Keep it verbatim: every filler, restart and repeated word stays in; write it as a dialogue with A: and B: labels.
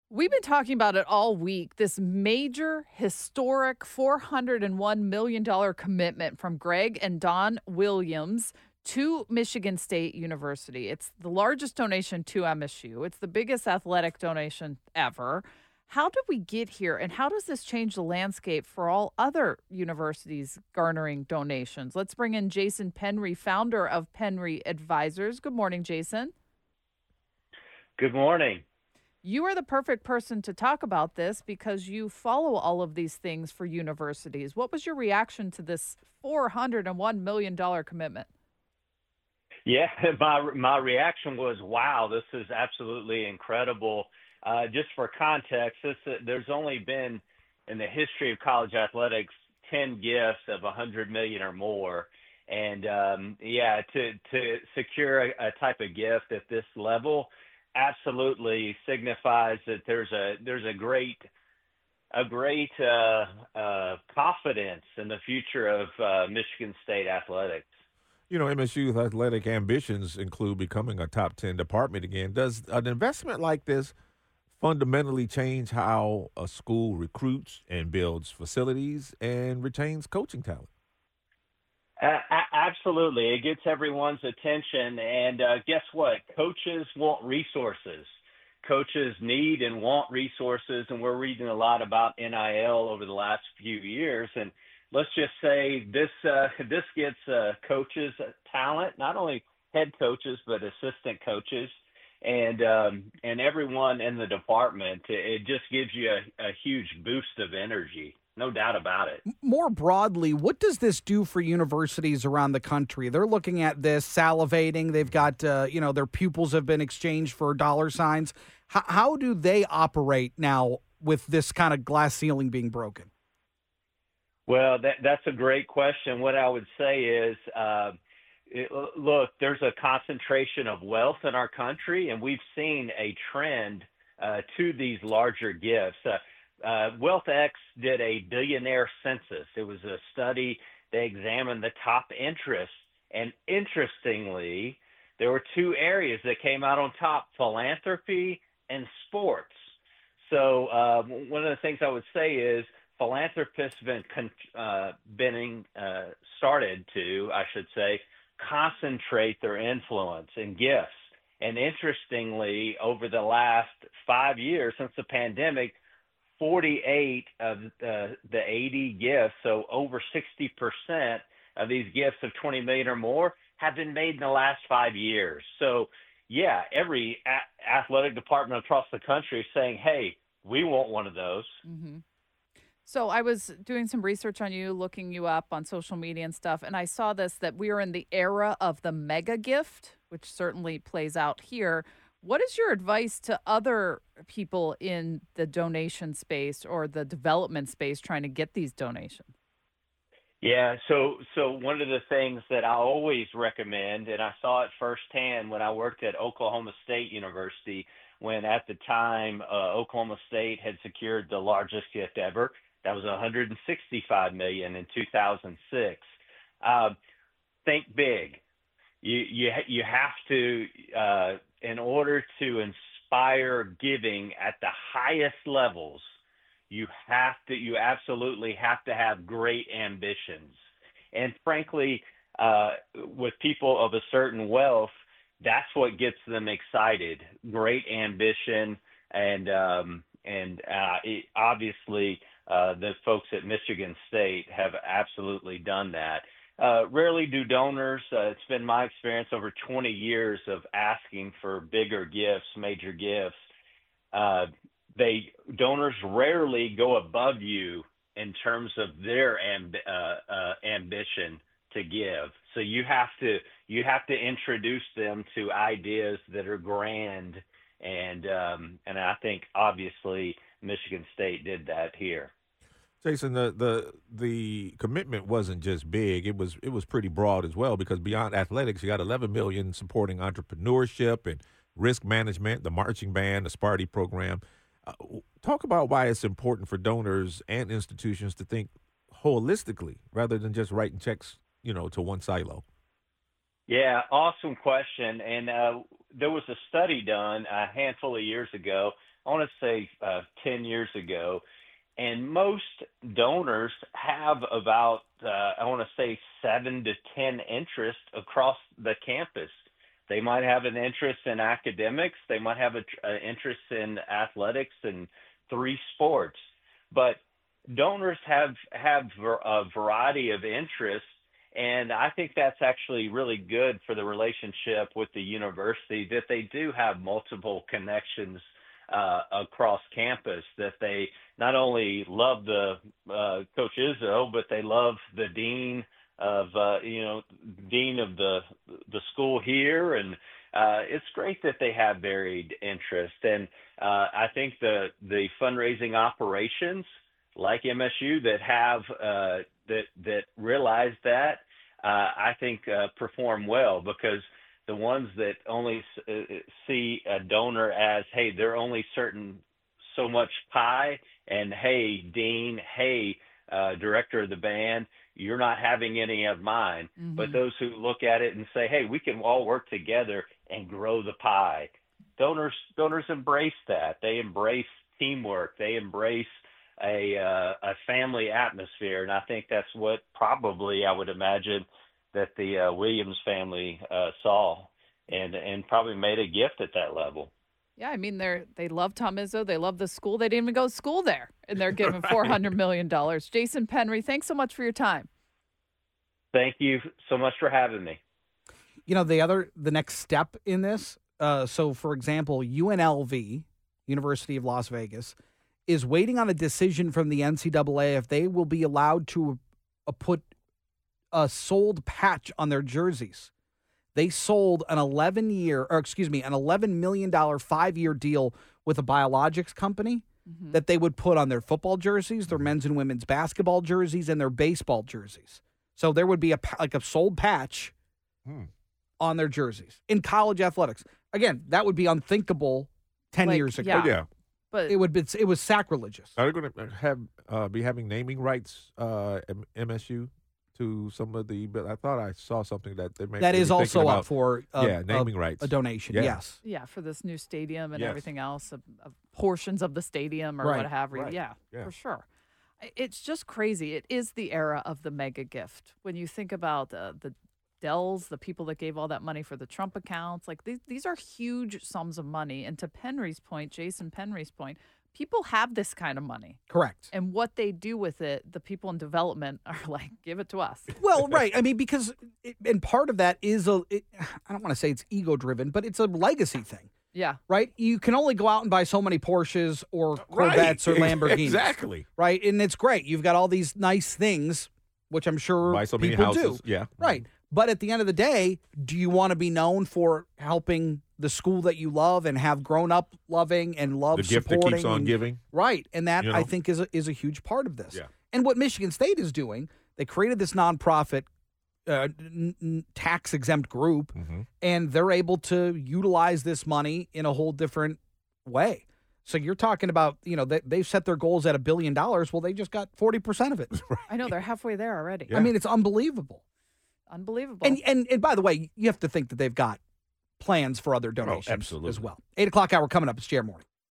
A: We've been talking about it all week. This major, historic four hundred one million dollars commitment from Greg and Don Williams to Michigan State University. It's the largest donation to M S U, it's the biggest athletic donation ever. How did we get here, and how does this change the landscape for all other universities garnering donations? Let's bring in Jason Penry, founder of Penry Advisors. Good morning, Jason.
B: Good morning.
A: You are the perfect person to talk about this because you follow all of these things for universities. What was your reaction to this four hundred one million dollars commitment?
B: Yeah, my my reaction was, "Wow, this is absolutely incredible." Uh, just for context, this, uh, there's only been in the history of college athletics ten gifts of one hundred million or more, and um, yeah, to to secure a, a type of gift at this level absolutely signifies that there's a there's a great a great uh, uh, confidence in the future of uh, Michigan State athletics.
C: You know, M S U's athletic ambitions include becoming a top ten department again. Does an investment like this fundamentally change how a school recruits and builds facilities and retains coaching talent?
B: A- a- absolutely, it gets everyone's attention, and uh, guess what? Coaches want resources. Coaches need and want resources, and we're reading a lot about N I L over the last few years. And let's just say this uh, this gets uh, coaches talent, not only head coaches but assistant coaches, and um, and everyone in the department. It just gives you a, a huge boost of energy, no doubt about it.
D: More broadly, what does this do for universities around the country? They're looking at this, salivating. They've got, uh, you know, their pupils have been exchanged for dollar signs. H- how do they operate now with this kind of glass ceiling being broken?
B: Well, that, that's a great question. What I would say is, uh, it, look, there's a concentration of wealth in our country, and we've seen a trend uh, to these larger gifts. Uh, uh, WealthX did a billionaire census. It was a study. They examined the top interests, and interestingly, there were two areas that came out on top: philanthropy and sports. So uh, one of the things I would say is philanthropists have been con- uh, been uh, started to, I should say, concentrate their influence and gifts. And interestingly, over the last five years since the pandemic, forty-eight of the, the eighty gifts, so over sixty percent of these gifts of twenty million or more, have been made in the last five years. So, yeah, every a- athletic department across the country is saying, "Hey, we want one of those."
A: hmm So I was doing some research on you, looking you up on social media and stuff, and I saw this that we are in the era of the mega gift, which certainly plays out here. What is your advice to other people in the donation space or the development space trying to get these donations?
B: Yeah, so so one of the things that I always recommend, and I saw it firsthand when I worked at Oklahoma State University, when at the time uh, Oklahoma State had secured the largest gift ever. That was one hundred sixty-five million dollars in two thousand six. Uh, think big. You you ha- you have to, uh, in order to inspire giving at the highest levels, you have to you absolutely have to have great ambitions. And frankly, uh, with people of a certain wealth, that's what gets them excited. Great ambition, and um, and uh, it, obviously uh, the folks at Michigan State have absolutely done that. Uh, rarely do donors. Uh, it's been my experience over twenty years of asking for bigger gifts, major gifts. Uh, they donors rarely go above you in terms of their amb- uh, uh, ambition to give. So you have to you have to introduce them to ideas that are grand, and um, and I think obviously Michigan State did that here.
C: Jason, the the the commitment wasn't just big; it was it was pretty broad as well. Because beyond athletics, you got eleven million supporting entrepreneurship and risk management, the marching band, the Sparty program. Uh, w- talk about why it's important for donors and institutions to think holistically rather than just writing checks, you know, to one silo.
B: Yeah, awesome question. And uh, there was a study done a handful of years ago I want to say uh, ten years ago. And most donors have about, uh, I want to say, seven to ten interests across the campus. They might have an interest in academics. They might have an interest in athletics and three sports. But donors have, have a variety of interests. And I think that's actually really good for the relationship with the university, that they do have multiple connections uh, across campus, that they not only love the uh, Coach Izzo, but they love the dean of, uh, you know, dean of the the school here. And uh, it's great that they have varied interests. And uh, I think the, the fundraising operations like M S U that have uh, that that realize that, uh, I think uh, perform well, because the ones that only uh, see a donor as, hey, they're only certain so much pie, and hey, dean, hey, uh, director of the band, you're not having any of mine. Mm-hmm. But those who look at it and say, hey, we can all work together and grow the pie. Donors donors embrace that. They embrace teamwork. They embrace a uh, a family atmosphere, and I think that's what probably I would imagine that the uh, Williams family uh, saw, and and probably made a gift at that level.
A: Yeah, I mean, they're they love Tom Izzo. They love the school. They didn't even go to school there, and they're giving right. four hundred million dollars. Jason Penry, thanks so much for your time.
B: Thank you so much for having me.
D: You know, the other the next step in this. Uh, so, for example, U N L V, University of Las Vegas, is waiting on a decision from the N C double A if they will be allowed to uh, put a sold patch on their jerseys. They sold an eleven-year, or excuse me, an eleven million dollars five-year deal with a biologics company mm-hmm. that they would put on their football jerseys, their men's and women's basketball jerseys, and their baseball jerseys. So there would be a like a sold patch hmm. on their jerseys in college athletics. Again, that would be unthinkable ten like, years ago.
A: Yeah.
C: Oh, yeah.
D: But it would be it was sacrilegious.
C: Are they going to have uh, be having naming rights uh, at M S U to some of the? But I thought I saw something that they may
D: that is also
C: about,
D: up for uh,
C: yeah naming
D: a,
C: rights,
D: a donation.
C: Yeah.
D: Yes,
A: yeah, for this new stadium and
C: yes.
A: everything else, of, of portions of the stadium or
D: right.
A: what have you.
C: Right.
A: Yeah,
C: yeah,
A: for sure. It's just crazy. It is the era of the mega gift. When you think about uh, the Dells, the people that gave all that money for the Trump accounts, like these, these are huge sums of money. And to Penry's point, Jason Penry's point, people have this kind of money.
D: Correct.
A: And what they do with it, the people in development are like, give it to us.
D: Well, right. I mean, because, it, and part of that is, a. It, I don't want to say it's ego-driven, but it's a legacy thing.
A: Yeah.
D: Right? You can only go out and buy so many Porsches or Corvettes
C: right.
D: or Lamborghinis.
C: Exactly.
D: Right? And it's great. You've got all these nice things, which I'm sure
C: buy so many
D: people
C: houses.
D: do.
C: Yeah.
D: Right. But at the end of the day, do you want to be known for helping the school that you love and have grown up loving and love
C: the gift
D: supporting?
C: that keeps on
D: and,
C: giving.
D: Right. And that,
C: you know?
D: I think, is a, is a huge part of this.
C: Yeah.
D: And what Michigan State is doing, they created this nonprofit uh, n- n- tax-exempt group,
C: mm-hmm.
D: and they're able to utilize this money in a whole different way. So you're talking about, you know, they, they've set their goals at a billion dollars. Well, they just got forty percent of it.
A: I know. They're halfway there already.
D: Yeah. I mean, it's unbelievable.
A: Unbelievable.
D: And, and and by the way, you have to think that they've got plans for other donations
C: oh, absolutely.
D: as well. Eight o'clock hour coming up. It's J R Morning.